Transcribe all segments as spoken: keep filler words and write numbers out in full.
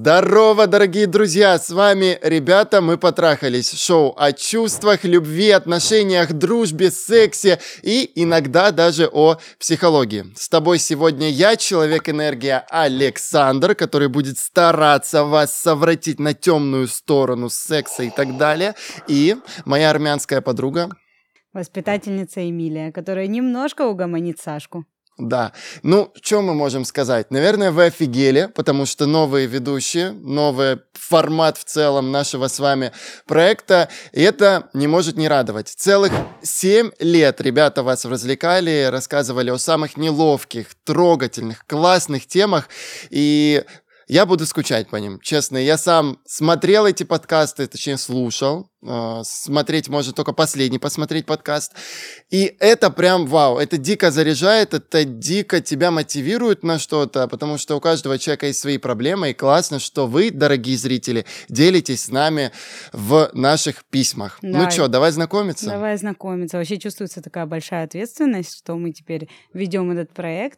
Здорово, дорогие друзья! С вами ребята, мы потрахались. Шоу о чувствах, любви, отношениях, дружбе, сексе и иногда даже о психологии. С тобой сегодня я, человек-энергия Александр, который будет стараться вас совратить на темную сторону секса и так далее. И моя армянская подруга... Воспитательница Эмилия, которая немножко угомонит Сашку. Да. Ну, что мы можем сказать? Наверное, вы офигели, потому что новые ведущие, новый формат в целом нашего с вами проекта, и это не может не радовать. Целых семь лет ребята вас развлекали, рассказывали о самых неловких, трогательных, классных темах, и... я буду скучать по ним, честно. Я сам смотрел эти подкасты, точнее, слушал. Смотреть можно только последний посмотреть подкаст. И это прям вау, это дико заряжает, это дико тебя мотивирует на что-то, потому что у каждого человека есть свои проблемы, и классно, что вы, дорогие зрители, делитесь с нами в наших письмах. Да. Ну что, давай знакомиться? Давай знакомиться. Вообще чувствуется такая большая ответственность, что мы теперь ведем этот проект.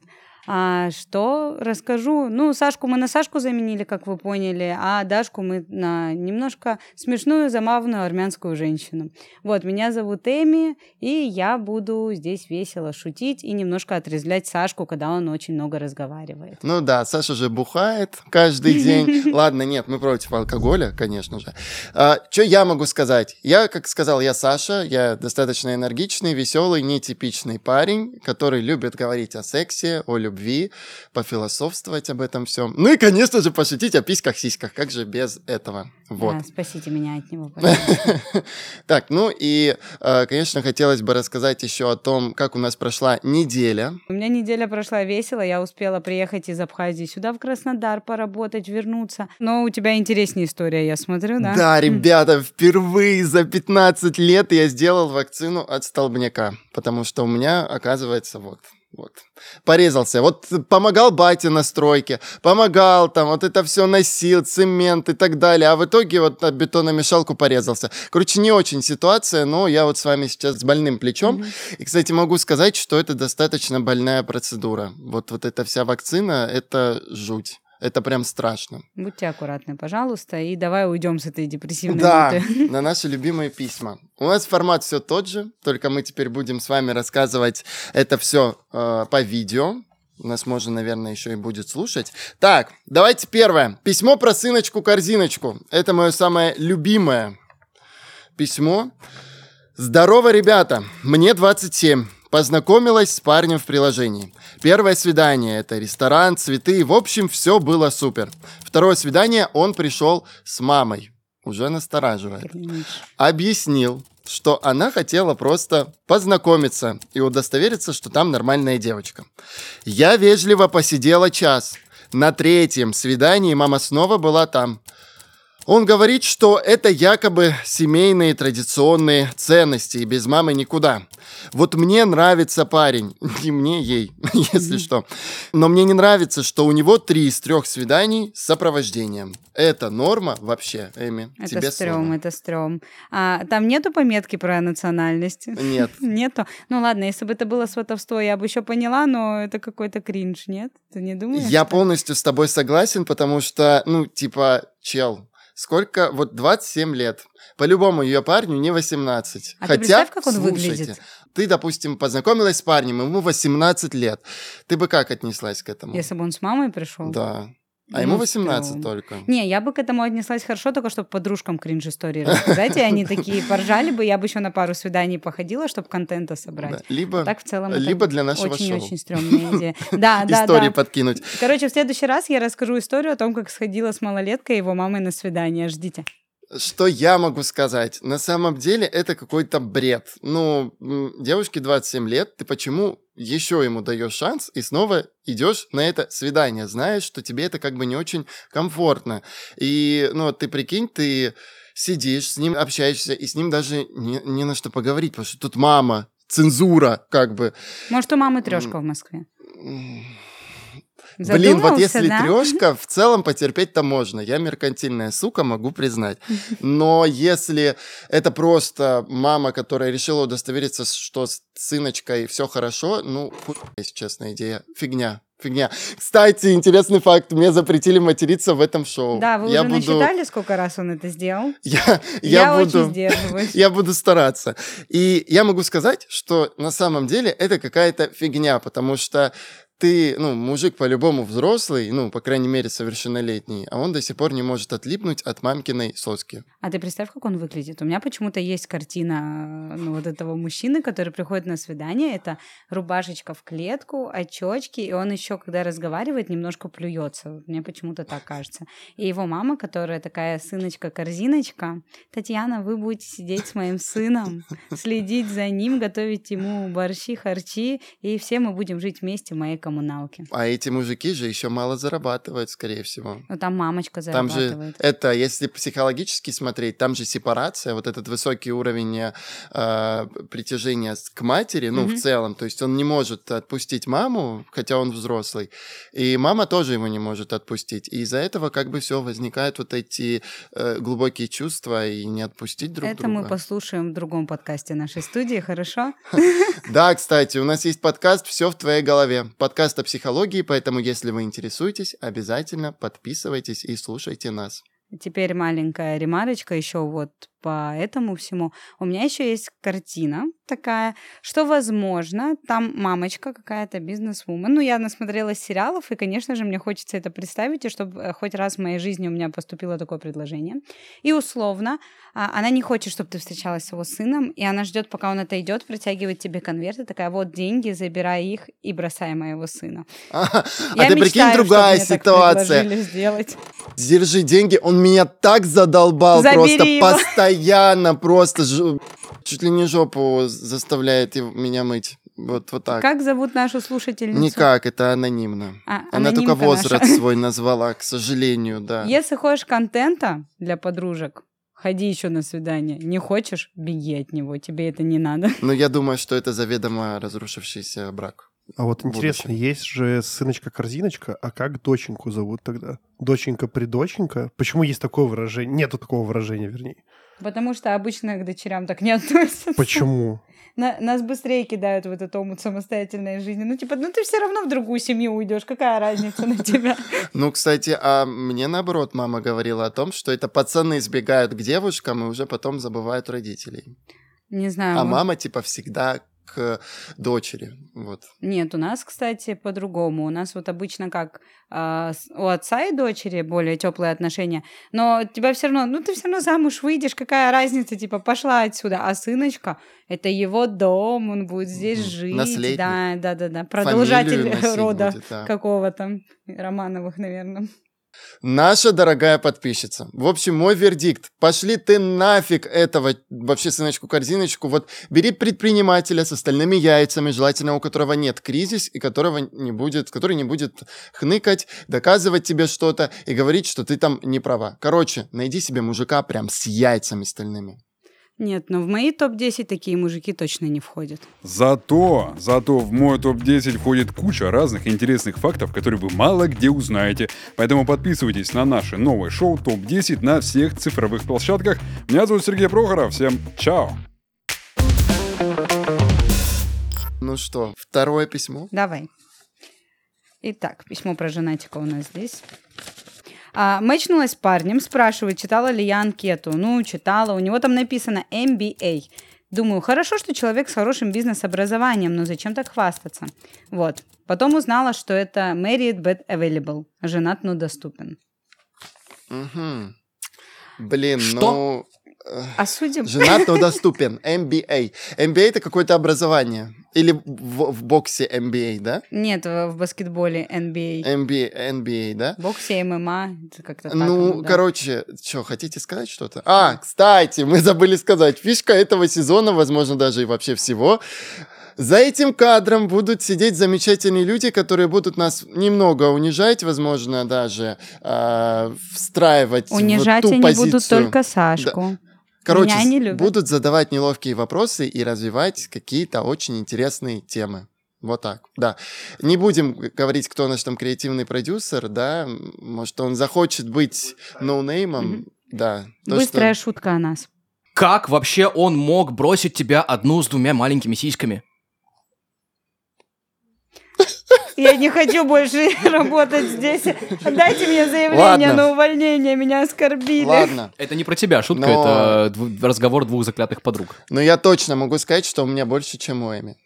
А что расскажу? Ну, Сашку мы на Сашку заменили, как вы поняли, а Дашку мы на немножко смешную, забавную армянскую женщину. Вот, меня зовут Эми, и я буду здесь весело шутить и немножко отрезвлять Сашку, когда он очень много разговаривает. Ну да, Саша же бухает каждый день. Ладно, нет, мы против алкоголя, конечно же. А, что я могу сказать? Я, как сказал, я Саша, я достаточно энергичный, веселый, нетипичный парень, который любит говорить о сексе, о любви, любви, пофилософствовать об этом всем. Ну и, конечно же, пошутить о письках-сиськах. Как же без этого? Вот. Да, спасите меня от него, пожалуйста. Так, ну и, конечно, хотелось бы рассказать еще о том, как у нас прошла неделя. У меня неделя прошла весело. Я успела приехать из Абхазии сюда, в Краснодар, поработать, вернуться. Но у тебя интереснее история, я смотрю, да? Да, ребята, впервые за пятнадцать лет я сделал вакцину от столбняка, потому что у меня, оказывается, вот... Вот. Порезался. Вот помогал батя на стройке, помогал там, вот это все носил, цемент и так далее, а в итоге вот об бетономешалку порезался. Короче, не очень ситуация, но я вот с вами сейчас с больным плечом. Mm-hmm. И, кстати, могу сказать, что это достаточно больная процедура. Вот, вот эта вся вакцина, это жуть. Это прям страшно. Будьте аккуратны, пожалуйста, и давай уйдем с этой депрессивной Да, ноты. на наши любимые письма. У нас формат все тот же, только мы теперь будем с вами рассказывать это все э, по видео. Нас можно, наверное, еще и будет слушать. Так, давайте первое. Письмо про сыночку-корзиночку. Это мое самое любимое письмо. Здорово, ребята. Мне двадцать семь. Познакомилась с парнем в приложении. Первое свидание – это ресторан, цветы. В общем, все было супер. Второе свидание – он пришел с мамой. Уже настораживает. Объяснил, что она хотела просто познакомиться и удостовериться, что там нормальная девочка. Я вежливо посидела час. На третьем свидании мама снова была там. Он говорит, что это якобы семейные традиционные ценности, и без мамы никуда. Вот мне нравится парень, и мне ей, если что. Но мне не нравится, что у него три из трех свиданий с сопровождением. Это норма вообще, Эми? Это тебе стрём, слово. это стрём. А там нету пометки про национальность? Нет. Нету? Ну ладно, если бы это было сватовство, я бы еще поняла, но это какой-то кринж, нет? Ты не думаешь? Я полностью с тобой согласен, потому что, ну, типа, чел... Сколько? Вот двадцать семь лет. По-любому ее парню не восемнадцать. А Хотя, ты представь, как он слушайте, выглядит? Ты, допустим, познакомилась с парнем, ему восемнадцать лет. Ты бы как отнеслась к этому? Если бы он с мамой пришел? Да. А Ну, ему восемнадцать стрём. только. Не, я бы к этому отнеслась хорошо, только чтобы подружкам кринж-истории рассказать, и они такие поржали бы, я бы еще на пару свиданий походила, чтобы контента собрать. Да. Либо, так в целом либо для нашего очень-очень шоу. стрёмная идея. Да, да, Истории да. подкинуть. Короче, в следующий раз я расскажу историю о том, как сходила с малолеткой и его мамой на свидание. Ждите. Что я могу сказать? На самом деле это какой-то бред. Ну, девушке двадцать семь лет, ты почему еще ему даешь шанс и снова идешь на это свидание, знаешь, что тебе это как бы не очень комфортно. И, ну, ты прикинь, ты сидишь, с ним общаешься, и с ним даже не, не на что поговорить, потому что тут мама, цензура, как бы. Может, у мамы трешка в Москве? Задумался, Блин, вот если да? трешка, в целом потерпеть-то можно. Я меркантильная сука, могу признать. Но если это просто мама, которая решила удостовериться, что с сыночкой все хорошо, ну, хуй, если честная идея, фигня. Фигня. Кстати, интересный факт. Мне запретили материться в этом шоу. Да, вы я уже буду... насчитали, сколько раз он это сделал? Я, я я очень буду... сдерживаюсь. Я буду стараться. И я могу сказать, что на самом деле это какая-то фигня, потому что ты, ну, мужик по-любому взрослый, ну, по крайней мере, совершеннолетний, а он до сих пор не может отлипнуть от мамкиной соски. А ты представь, как он выглядит. У меня почему-то есть картина, ну, вот этого мужчины, который приходит на свидание. Это рубашечка в клетку, очечки, и он еще, когда разговаривает, немножко плюется. Мне почему-то так кажется. И его мама, которая такая сыночка-корзиночка: Татьяна, вы будете сидеть с моим сыном, следить за ним, готовить ему борщи, харчи, и все мы будем жить вместе в моей коммуналке. А эти мужики же еще мало зарабатывают, скорее всего. Ну, там мамочка Там зарабатывает. же это, если психологически смотреть, там же сепарация, вот этот высокий уровень э, притяжения к матери, ну, mm-hmm. в целом, то есть он не может отпустить маму, хотя он взрослый, и мама тоже его не может отпустить, и из-за этого как бы все, возникают вот эти э, глубокие чувства, и не отпустить друг это друга. Это мы послушаем в другом подкасте нашей студии, хорошо? Да, кстати, у нас есть подкаст «Все в твоей голове», подкаст о психологии, поэтому если вы интересуетесь, обязательно подписывайтесь и слушайте нас. Теперь маленькая ремарочка еще вот по этому всему. У меня еще есть картина такая, что, возможно, там мамочка какая-то, бизнес-вумен. Ну, я насмотрелась сериалов, и, конечно же, мне хочется это представить, и чтобы хоть раз в моей жизни у меня поступило такое предложение. И условно, она не хочет, чтобы ты встречалась с его сыном, и она ждет, пока он отойдет, протягивает тебе конверты, такая: вот деньги, забирай их и бросай моего сына. А, я а ты прикинь, другая ситуация. Держи деньги, он меня так задолбал. Забери просто его. Постоянно, просто ж... чуть ли не жопу заставляет меня мыть. Вот, вот так. Как зовут нашу слушательницу? Никак, это анонимно. А, Она только возраст наша. свой назвала, к сожалению, да. Если хочешь контента для подружек, ходи еще на свидание. Не хочешь, беги от него, тебе это не надо. Но я думаю, что это заведомо разрушившийся брак. А вот интересно, есть же сыночка-корзиночка, а как доченьку зовут тогда? Доченька-придоченька? Почему есть такое выражение? Нету такого выражения, вернее. Потому что обычно к дочерям так не относятся. Почему? На, нас быстрее кидают в этот омут самостоятельной жизни. Ну, типа, ну ты все равно в другую семью уйдешь. Какая разница на тебя? Ну, кстати, а мне наоборот мама говорила о том, что это пацаны сбегают к девушкам и уже потом забывают родителей. Не знаю. А мама, типа, всегда к дочери, вот. Нет, у нас, кстати, по-другому. У нас вот обычно как э, у отца и дочери более теплые отношения, но тебя все равно, ну ты все равно замуж выйдешь, какая разница, типа пошла отсюда. А сыночка, это его дом, он будет здесь mm-hmm. жить. Наследник. Да, да, да, да. Продолжатель рода будет, да. какого-то Романовых, наверное. Наша дорогая подписчица. В общем, мой вердикт. Пошли ты нафиг этого вообще сыночку-корзиночку. Вот бери предпринимателя с остальными яйцами, желательно у которого нет кризис и которого не будет, который не будет хныкать, доказывать тебе что-то и говорить, что ты там не права. Короче, найди себе мужика прям с яйцами стальными. Нет, но в мои топ десять такие мужики точно не входят. Зато, зато в мой топ десять входит куча разных интересных фактов, которые вы мало где узнаете. Поэтому подписывайтесь на наше новое шоу топ десять на всех цифровых площадках. Меня зовут Сергей Прохоров. Всем чао! Ну что, второе письмо? Давай. Итак, письмо про женатика у нас здесь. А, мэчнулась с парнем, спрашивает, читала ли я анкету. Ну, читала. У него там написано эм би эй. Думаю, хорошо, что человек с хорошим бизнес-образованием, но зачем так хвастаться? Вот. Потом узнала, что это married but available. Женат, но доступен. Угу. Блин, что? ну... Осудим. Женат, но доступен. эм би эй. эм би эй — это какое-то образование. Или в, в боксе эм би эй, да? Нет, в баскетболе эн би эй. эн би эй, эн би эй, да? В боксе эм эм а. Это как-то так. Ну, да. короче, что, хотите сказать что-то? А, кстати, мы забыли сказать. Фишка этого сезона, возможно, даже и вообще всего. За этим кадром будут сидеть замечательные люди, которые будут нас немного унижать, возможно, даже э, встраивать унижать в ту они позицию. будут только Сашку. Да. Короче, Меня не любят. Будут задавать неловкие вопросы и развивать какие-то очень интересные темы. Вот так, да. Не будем говорить, кто наш там креативный продюсер, да. Может, он захочет быть ноунеймом, mm-hmm. да. То, быстрая что... шутка о нас. Как вообще он мог бросить тебя одну с двумя маленькими сиськами? Я не хочу больше работать здесь. Дайте мне заявление Ладно. на увольнение, меня оскорбили. Ладно. Это не про тебя шутка, Но- это дв- разговор двух заклятых подруг. Но я точно могу сказать, что у меня больше, чем у Эми.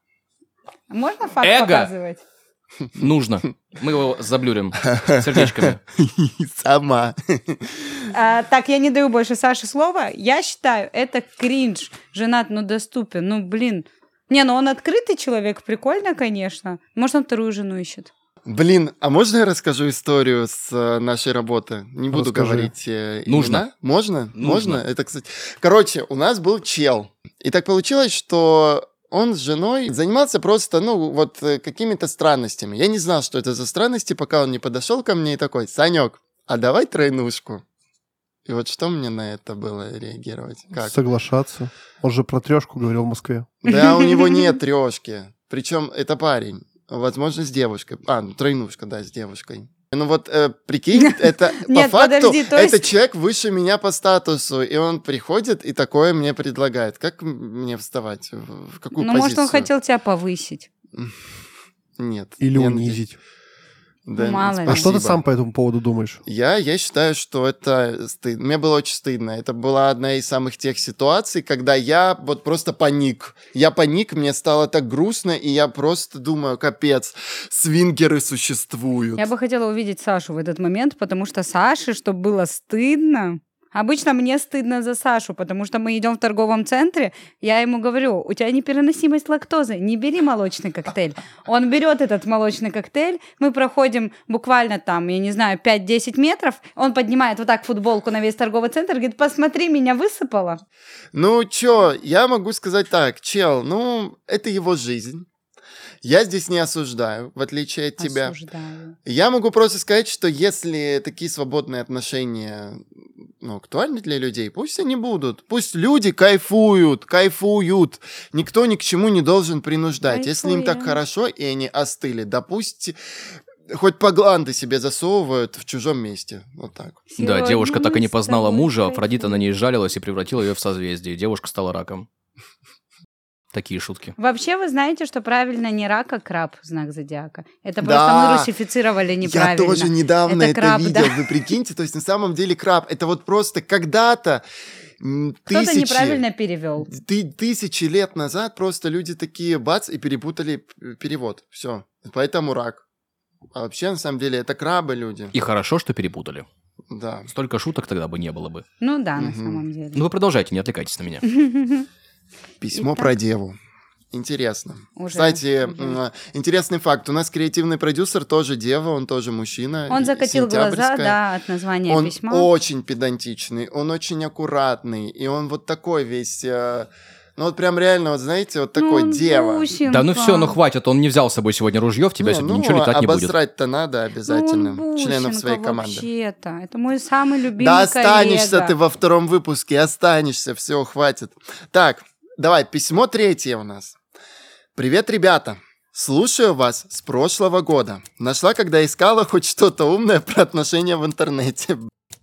Можно факт Эго. показывать? Нужно. Мы его заблюрим сердечками. Сама. А, так, я не даю больше Саше слова. Я считаю, это кринж. Женат, но доступен. Ну, блин. Не, ну он открытый человек, прикольно, конечно. Может, он вторую жену ищет. Блин, а можно я расскажу историю с э, нашей работы? Не буду Расскажи. говорить э, Нужно. имена. Можно? Нужно. Можно? Это, кстати... Короче, у нас был чел. И так получилось, что он с женой занимался просто, ну, вот э, какими-то странностями. Я не знал, что это за странности, пока он не подошел ко мне и такой: Санек, а давай тройнушку. И вот что мне на это было реагировать? Как? Соглашаться. Он же про трешку говорил в Москве. Да, у него нет трешки. Причем это парень. Возможно, с девушкой. А, ну, тройнушка, да, с девушкой. Ну вот, э, прикинь, это по Нет, факту, подожди, то это есть- человек выше меня по статусу, и он приходит и такое мне предлагает. Как м- мне вставать? В в какую Ну, позицию? может, он хотел тебя повысить. Нет. Или я унизить. надеюсь- Да, Мало ли. А что ты спасибо. сам по этому поводу думаешь? Я, я считаю, что это стыдно. Мне было очень стыдно. Это была одна из самых тех ситуаций, когда я вот просто паник. Я паник, мне стало так грустно, и я просто думаю: капец, свингеры существуют. Я бы хотела увидеть Сашу в этот момент, потому что Саше, чтобы было стыдно... Обычно мне стыдно за Сашу, потому что мы идем в торговом центре, я ему говорю: у тебя непереносимость лактозы, не бери молочный коктейль. Он берет этот молочный коктейль, мы проходим буквально там, я не знаю, пять-десять метров, он поднимает вот так футболку на весь торговый центр, говорит: посмотри, меня высыпало. Ну, чё, я могу сказать так, чел, ну, это его жизнь. Я здесь не осуждаю, в отличие от тебя. Осуждаю. Я могу просто сказать, что если такие свободные отношения, ну, актуальны для людей, пусть они будут. Пусть люди кайфуют, кайфуют. Никто ни к чему не должен принуждать. Если им так Кайфуем. хорошо, и они остыли, да пусть хоть по гланды себе засовывают в чужом месте. Вот так. Да, Сегодня девушка так и не мы с познала тобой мужа, Афродита на кайфуем. ней жалилась и превратила ее в созвездие. Девушка стала раком. Такие шутки. Вообще, вы знаете, что правильно не рак, а краб, знак зодиака. Это Да. просто мы русифицировали неправильно. Я тоже недавно Это это, краб, видел. да. Вы прикиньте, то есть на самом деле краб, это вот просто когда-то м, Кто-то тысячи, неправильно перевел. ты- тысячи лет назад просто люди такие бац и перепутали п- перевод. Все. Поэтому рак. А вообще, на самом деле, это крабы люди. И хорошо, что перепутали. Да. Столько шуток тогда бы не было бы. Ну да, на Мгм. самом деле. Ну вы продолжайте, не отвлекайтесь на меня. Письмо Итак. про деву. Интересно. Уже, Кстати, уже. м, интересный факт. У нас креативный продюсер тоже дева, он тоже мужчина. Он и- закатил глаза, сентябрьская. да, от названия Он письма. очень педантичный, он очень аккуратный, и он вот такой весь, э, ну вот прям реально, вот знаете, вот такой Ну, дева. бусинка. Да ну все, ну хватит, он не взял с собой сегодня ружье, в тебя Не, сегодня ну, ничего летать не будет. обосрать-то надо обязательно Ну, он членов бусинка своей команды. вообще-то. Это мой самый любимый Да останешься коллега. ты во втором выпуске, останешься, все, хватит. Так, давай, письмо третье у нас. Привет, ребята. Слушаю вас с прошлого года. Нашла, когда искала хоть что-то умное про отношения в интернете.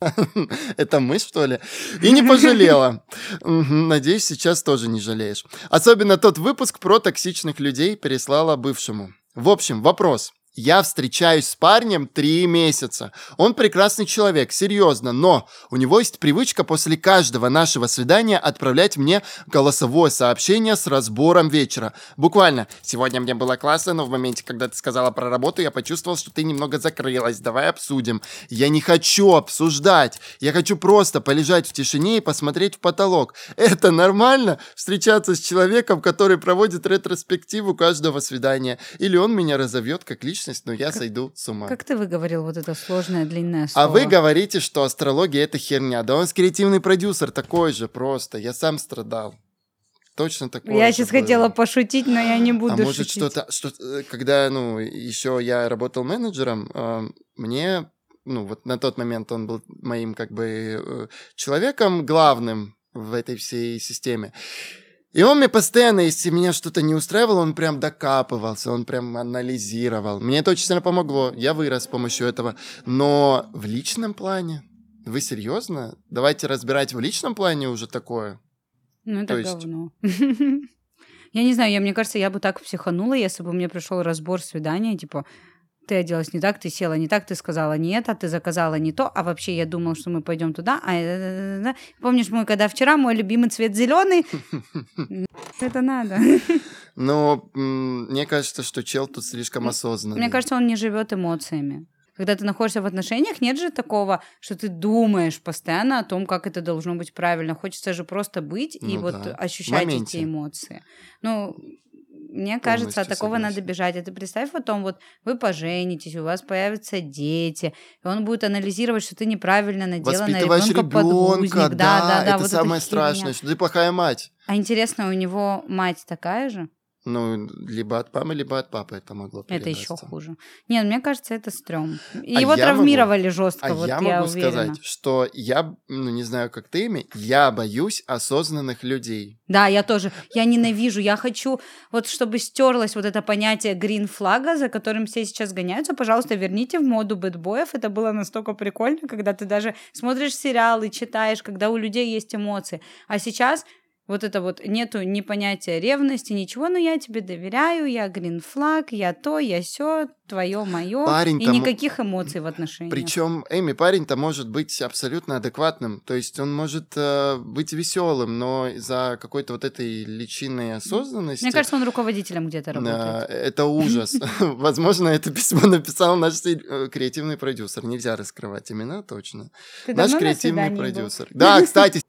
Это мы, что ли? И не пожалела. Мгм, надеюсь, сейчас тоже не жалеешь. Особенно тот выпуск про токсичных людей переслала бывшему. В общем, вопрос. Я встречаюсь с парнем три месяца. Он прекрасный человек, серьезно, но у него есть привычка после каждого нашего свидания отправлять мне голосовое сообщение с разбором вечера. Буквально: сегодня мне было классно, но в моменте, когда ты сказала про работу, я почувствовал, что ты немного закрылась. Давай обсудим. Я не хочу обсуждать. Я хочу просто полежать в тишине и посмотреть в потолок. Это нормально? Встречаться с человеком, который проводит ретроспективу каждого свидания? Или он меня разовьет как личность, но я сойду с ума? Как ты выговорил вот это сложное длинное слово? А вы говорите, что астрология — это херня. Да он креативный продюсер такой же просто. Я сам страдал. Точно такой Я же сейчас был. хотела пошутить, но я не буду А может шутить. что-то, что э, когда, ну, еще я работал менеджером, э, мне, ну, вот на тот момент он был моим, как бы, э, человеком главным в этой всей системе. И он мне постоянно, если меня что-то не устраивало, он прям докапывался, он прям анализировал. Мне это очень сильно помогло, я вырос с помощью этого. Но в личном плане? Вы серьезно? Давайте разбирать в личном плане уже такое. Ну, это То есть- говно. Я не знаю, я, мне кажется, я бы так психанула, если бы мне пришел разбор свидания, типа, ты оделась не так, ты села не так, ты сказала не это, ты заказала не то, а вообще я думал, что мы пойдем туда. А... Помнишь, мы когда вчера, мой любимый цвет зеленый? Это надо. Но мне кажется, что чел тут слишком осознанный. Мне кажется, он не живет эмоциями. Когда ты находишься в отношениях, нет же такого, что ты думаешь постоянно о том, как это должно быть правильно. Хочется же просто быть и ну, вот да. ощущать эти эмоции. Ну, мне кажется, Полностью от такого согласен. надо бежать. А ты представь потом, вот вы поженитесь, у вас появятся дети, и он будет анализировать, что ты неправильно надела на ребенка подгузник. Да, да, да, это вот самое это страшное, херня. что ты плохая мать. А интересно, у него мать такая же? Ну, либо от мамы, либо от папы это могло передаться. Это еще хуже. Нет, мне кажется, это стрём. И а его травмировали могу, жестко, а вот я, я могу уверена. сказать, что я, ну, не знаю, как ты, Эми, я боюсь осознанных людей. Да, я тоже. Я ненавижу. Я хочу, вот чтобы стерлось вот это понятие грин-флага, за которым все сейчас гоняются. Пожалуйста, верните в моду бэтбоев. Это было настолько прикольно, когда ты даже смотришь сериалы, читаешь, когда у людей есть эмоции. А сейчас... Вот это вот нету ни понятия ревности, ничего, но я тебе доверяю, я грин-флаг, я то, я сё, твое, мое, и никаких эмоций в отношениях. Причем, Эми, парень-то может быть абсолютно адекватным, то есть он может э, быть веселым, но за какой-то вот этой личинной осознанности... Мне кажется, он руководителем где-то работает. Да, это ужас. Возможно, это письмо написал наш креативный продюсер. Нельзя раскрывать имена точно. Наш креативный продюсер. Да, кстати...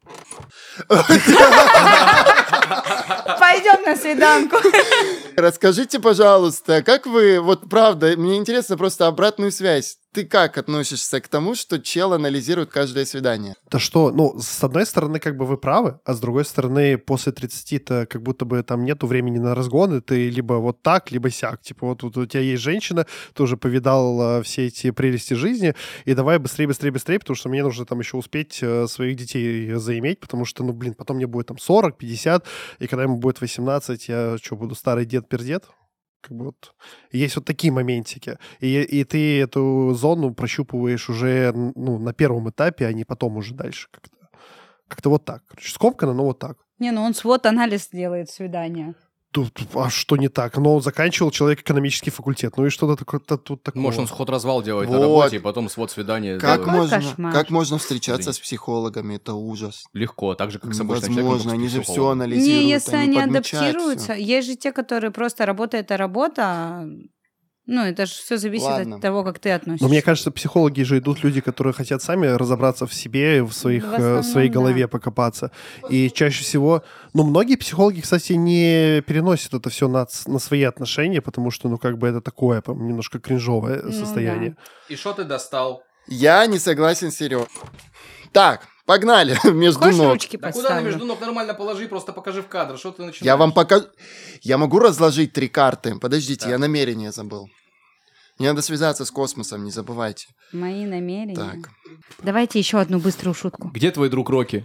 Пойдем на свиданку. Расскажите, пожалуйста, как вы, вот правда, мне интересно просто обратную связь. Ты как относишься к тому, что чел анализирует каждое свидание? Да что, ну, с одной стороны, как бы вы правы, а с другой стороны, после тридцати-то как будто бы там нету времени на разгоны, ты либо вот так, либо сяк. Типа вот, вот у тебя есть женщина, ты уже повидал а, все эти прелести жизни, и давай быстрее, быстрее, быстрее, потому что мне нужно там еще успеть а, своих детей заиметь, потому что, ну, блин, потом мне будет там сорок, пятьдесят, и когда ему будет восемнадцать, я что, буду старый дед-пердед? Как бы вот есть вот такие моментики. И, и ты эту зону прощупываешь уже ну, на первом этапе, а не потом уже дальше как-то. Как-то вот так. Короче, скомкано, но вот так. Не, ну он свод-анализ делает свидания. Тут, а что не так? Но он заканчивал человек экономический факультет. Ну и что-то такое тут такое. Может, он сход-развал делает вот. на работе, и потом свод свидания как делает. можно, как можно встречаться Извините. с психологами? Это ужас. Легко, так же, как с обычным Возможно, они же все анализируют. Не, если они, они адаптируются. Всё. Есть же те, которые просто работа — это работа. Ну, это же все зависит Ладно. от того, как ты относишься. Но мне кажется, психологи же идут люди, которые хотят сами разобраться в себе, в, своих, в, основном, в своей голове да. покопаться. И чаще всего... Ну, многие психологи, кстати, не переносят это все на, на свои отношения, потому что, ну, как бы это такое немножко кринжовое ну, состояние. Да. И что ты достал? Я не согласен с Серёгой. Так, погнали между Хочешь ног. Ручки да куда на между ног нормально положи, просто покажи в кадр, что ты начинаешь. Я вам покажу. Я могу разложить три карты. Подождите, так. я намерение забыл. Мне надо связаться с космосом, не забывайте. Мои намерения. Так. Давайте еще одну быструю шутку. Где твой друг Рокки?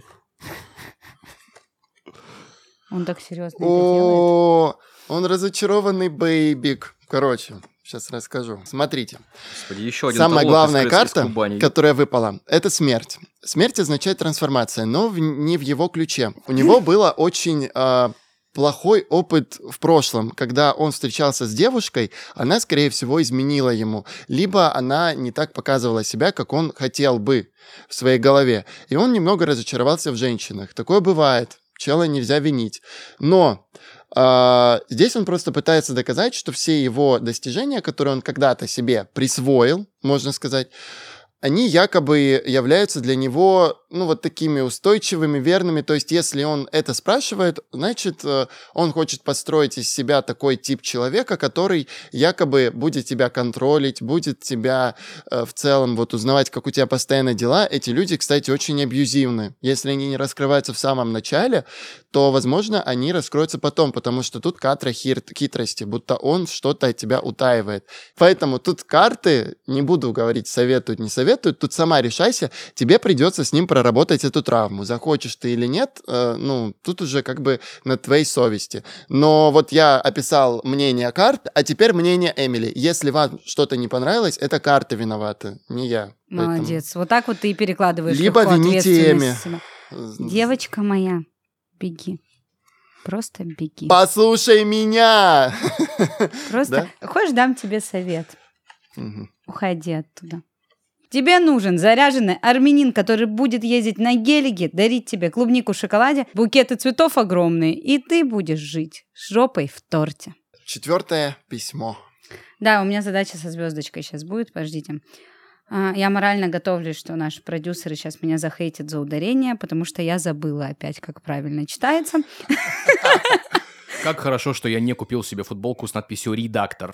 Он так серьезно О, он разочарованный бэйбик. Короче, сейчас расскажу. Смотрите. Господи, еще один Самая главная карта, из которая выпала, это смерть. Смерть означает трансформация, но в, не в его ключе. У него было очень э, плохой опыт в прошлом. Когда он встречался с девушкой, она, скорее всего, изменила ему. Либо она не так показывала себя, как он хотел бы в своей голове. И он немного разочаровался в женщинах. Такое бывает. Чела нельзя винить. Но... Uh, здесь он просто пытается доказать, что все его достижения, которые он когда-то себе присвоил, можно сказать, они якобы являются для него, ну, вот такими устойчивыми, верными. То есть, если он это спрашивает, значит, он хочет построить из себя такой тип человека, который якобы будет тебя контролить, будет тебя э, в целом вот узнавать, как у тебя постоянно дела. Эти люди, кстати, очень абьюзивны. Если они не раскрываются в самом начале, то, возможно, они раскроются потом, потому что тут катра хир- хитрости, будто он что-то от тебя утаивает. Поэтому тут карты, не буду говорить, советуют, не советуют, тут сама решайся, тебе придется с ним проработать эту травму. Захочешь ты или нет, э, ну, тут уже как бы на твоей совести. Но вот я описал мнение карт, а теперь мнение Эмили. Если вам что-то не понравилось, это карты виноваты, не я. Молодец. Поэтому... Вот так вот ты и перекладываешь либо вините Эми. Девочка моя, беги. Просто беги. Послушай меня! Просто, хочешь, дам тебе совет. Мгм. Уходи оттуда. Тебе нужен заряженный армянин, который будет ездить на гелике, дарить тебе клубнику в шоколаде, букеты цветов огромные, и ты будешь жить жопой в торте. Четвертое письмо. Да, у меня задача со звездочкой сейчас будет, подождите. А, Я морально готовлюсь, что наши продюсеры сейчас меня захейтят за ударение, потому что я забыла опять, как правильно читается. Как хорошо, что я не купил себе футболку с надписью «Редактор».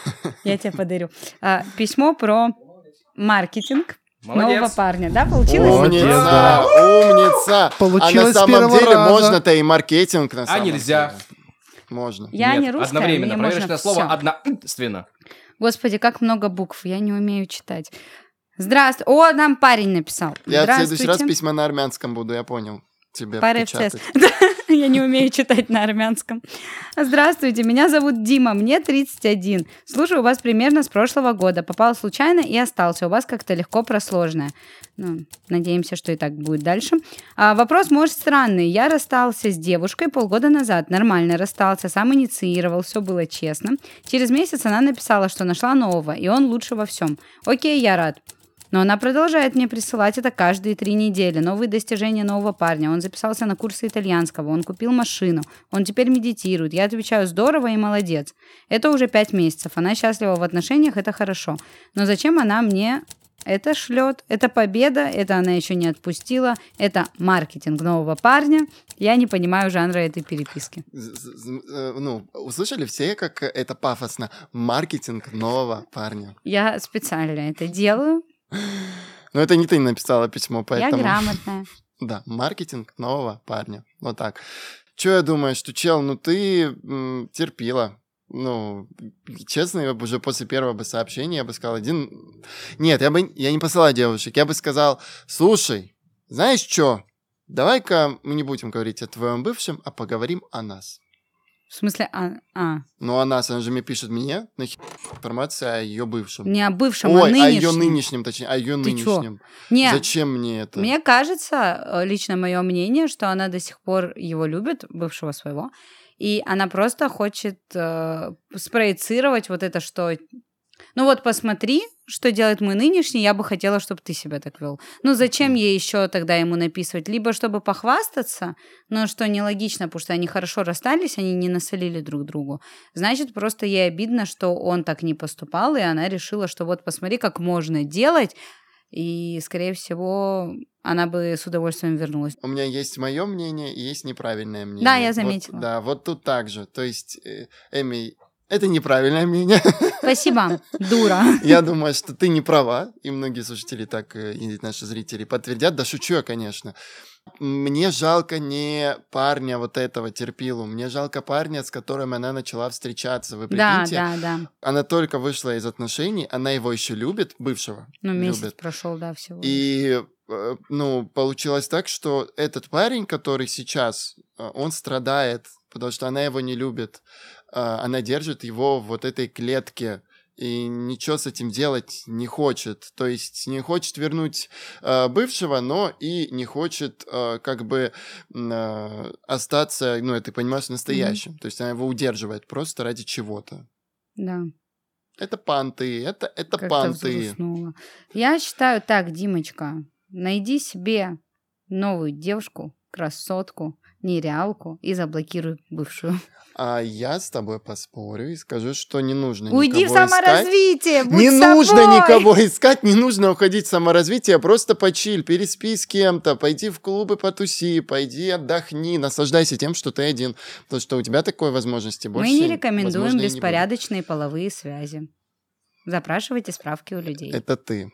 Я тебе подарю. А, Письмо про маркетинг Молодец. нового парня. Да, получилось? Молодец, Умница, да. умница. Получилось а на с самом первого деле раза. можно-то и маркетинг на А самом нельзя. деле. Можно. Я Нет, не русская, одновременно. мне можно Проверочное слово всё. одновременно. Господи, как много букв, я не умею читать. Здравствуйте. О, нам парень написал. Я в следующий раз Здравствуйте. письма на армянском буду, я понял. Тебе Паре в печатать. Я не умею читать на армянском. Здравствуйте, меня зовут Дима, мне тридцать один. Слушаю вас примерно с прошлого года. Попал случайно и остался. У вас как-то легко про сложное. Ну, надеемся, что и так будет дальше. А, вопрос, может, странный. Я расстался с девушкой полгода назад. Нормально расстался, сам инициировал, все было честно. Через месяц она написала, что нашла нового, и он лучше во всем. Окей, я рад. Но она продолжает мне присылать это каждые три недели. Новые достижения нового парня. Он записался на курсы итальянского, он купил машину, он теперь медитирует. Я отвечаю, здорово и молодец. Это уже пять месяцев. Она счастлива в отношениях, это хорошо. Но зачем она мне это шлет? Это победа, это она еще не отпустила. Это маркетинг нового парня. Я не понимаю жанра этой переписки. З- з- э, Ну, услышали все, как это пафосно? Маркетинг нового парня. Я специально это делаю. Но это не ты написала письмо, поэтому... Я грамотная. Да, маркетинг нового парня. Вот так. Че я думаю, что, чел, ну ты м, терпила. Ну, честно, я бы уже после первого бы сообщения я бы сказал один... Нет, я бы я не посылал девушек. Я бы сказал, слушай, знаешь что? Давай-ка мы не будем говорить о твоем бывшем, а поговорим о нас. В смысле, а, а Ну, о нас, она же мне пишет мне, нахер информация о ее бывшем. не о бывшем, Ой, а о нынешнем. ее нынешнем, точнее, о ее Ты чё? нынешнем. Нет, Зачем мне это? мне кажется, э, лично мое мнение, что она до сих пор его любит, бывшего своего, и она просто хочет э, спроецировать вот это, что... Ну вот посмотри, что делает мой нынешний, я бы хотела, чтобы ты себя так вел. Ну зачем ей еще тогда ему написывать? Либо чтобы похвастаться, но что нелогично, потому что они хорошо расстались, они не насолили друг другу. Значит, просто ей обидно, что он так не поступал, и она решила, что вот посмотри, как можно делать, и, скорее всего, она бы с удовольствием вернулась. У меня есть мое мнение и есть неправильное мнение. Да, я Вот, заметила. да, вот тут так же. То есть, э, Эми, это неправильное мнение. Спасибо, дура. Я думаю, что ты не права, и многие слушатели так, э, и наши зрители подтвердят. Да шучу я, конечно. Мне жалко не парня вот этого терпилу, мне жалко парня, с которым она начала встречаться. Вы Да, прикиньте, да, да. она только вышла из отношений, она его еще любит, бывшего. Ну, месяц любит. прошел, да, всего. И, э, ну, получилось так, что этот парень, который сейчас, э, он страдает, потому что она его не любит. Э, Она держит его в вот этой клетке и ничего с этим делать не хочет. То есть не хочет вернуть э, бывшего, но и не хочет э, как бы м, э, остаться, ну, ты понимаешь, настоящим. То есть она его удерживает просто ради чего-то. Да. Это панты, это, это Как-то панты. взгрустнула. Я считаю так, Димочка, найди себе новую девушку, красотку, нереалку и заблокируй бывшую. А я с тобой поспорю и скажу, что не нужно Уйди в никого искать. саморазвитие, будь Не собой. нужно никого искать, не нужно уходить в саморазвитие, просто почиль, переспи с кем-то, пойди в клубы потуси, пойди отдохни, наслаждайся тем, что ты один. Потому что у тебя такой возможности больше, Мы не рекомендуем возможно, и не будет. беспорядочные половые связи. Запрашивайте справки у людей. Это ты.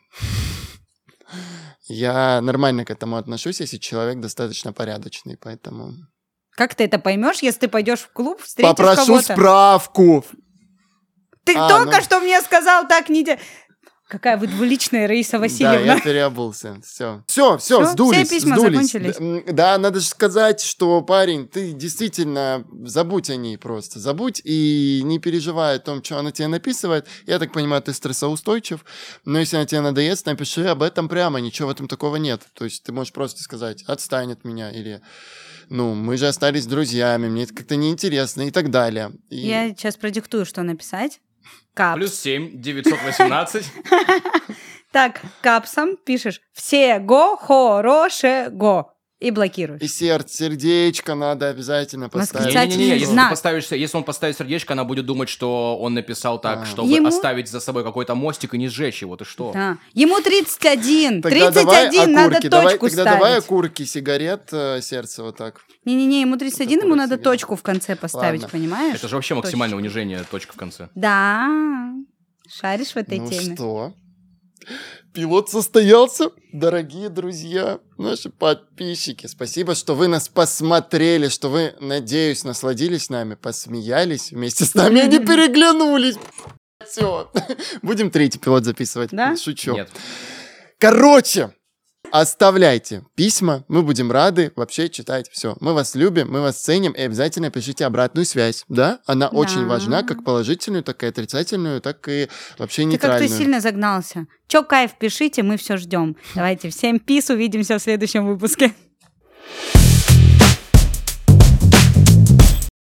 Я нормально к этому отношусь, если человек достаточно порядочный, поэтому... Как ты это поймешь, если ты пойдешь в клуб, встретишь Попрошу кого-то? справку! Ты А, только ну. что мне сказал так не де... Какая вы двуличная, Раиса Да, Васильевна. я переобулся. Все. Все, все, Всё? сдулись. Все письма сдулись. закончились? Да, м, Да, надо же сказать, что, парень, ты действительно забудь о ней просто. Забудь и не переживай о том, что она тебе написывает. Я так понимаю, ты стрессоустойчив. Но если она тебе надоест, напиши об этом прямо. Ничего в этом такого нет. То есть ты можешь просто сказать, отстань от меня или... ну, мы же остались друзьями, мне это как-то неинтересно и так далее. И... Я сейчас продиктую, что написать. Капс. Плюс семь, девятьсот восемнадцать. Так, капсом пишешь «всего хорошего» и блокируешь. И сердце, сердечко надо обязательно поставить. Восклицательный Не-не-не, если, знак. ты поставишь, если он поставит сердечко, она будет думать, что он написал так, А. чтобы Ему- оставить за собой какой-то мостик и не сжечь его. Ты что? Да. Ему тридцать один. Тогда тридцать давай один, надо окурки, давай- точку Тогда ставить. давай окурки, сигарет, э, сердце вот так. Не-не-не, ему тридцать один, Это ему просто надо видно. точку в конце поставить, Ладно. понимаешь? Это же вообще максимальное Точечку. унижение, точка в конце. Да, шаришь в этой Ну теме. что? Пилот состоялся. Дорогие друзья, наши подписчики, спасибо, что вы нас посмотрели, что вы, надеюсь, насладились нами, посмеялись вместе с нами и не переглянулись. Все. Будем третий пилот записывать. Да? Шучу. Нет. Короче, оставляйте письма, мы будем рады вообще читать все. Мы вас любим, мы вас ценим, и обязательно пишите обратную связь, да? Она очень важна, как положительную, так и отрицательную, так и вообще Ты нейтральную. как-то сильно загнался. Чё, кайф, пишите, мы все ждем. Давайте, всем пис, увидимся в следующем выпуске.